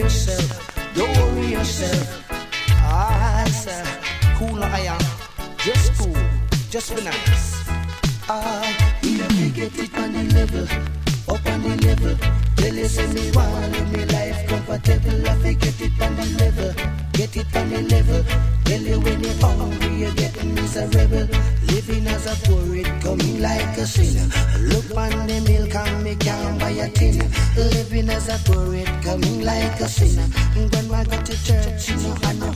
yourself, don't worry yourself. Ah, sir, cool na kaya, just cool, just be nice. You have to get it on the level, up on the level. Tell you say me want live me life comfortable. I have to get it on the level, get it on the level. Tell you when you're hungry, you're getting miserable. Living as a poet, coming like a sinner. Look on the milk and me can't buy a tin. Living as a poet, coming like a sinner. When I go to church, you know I know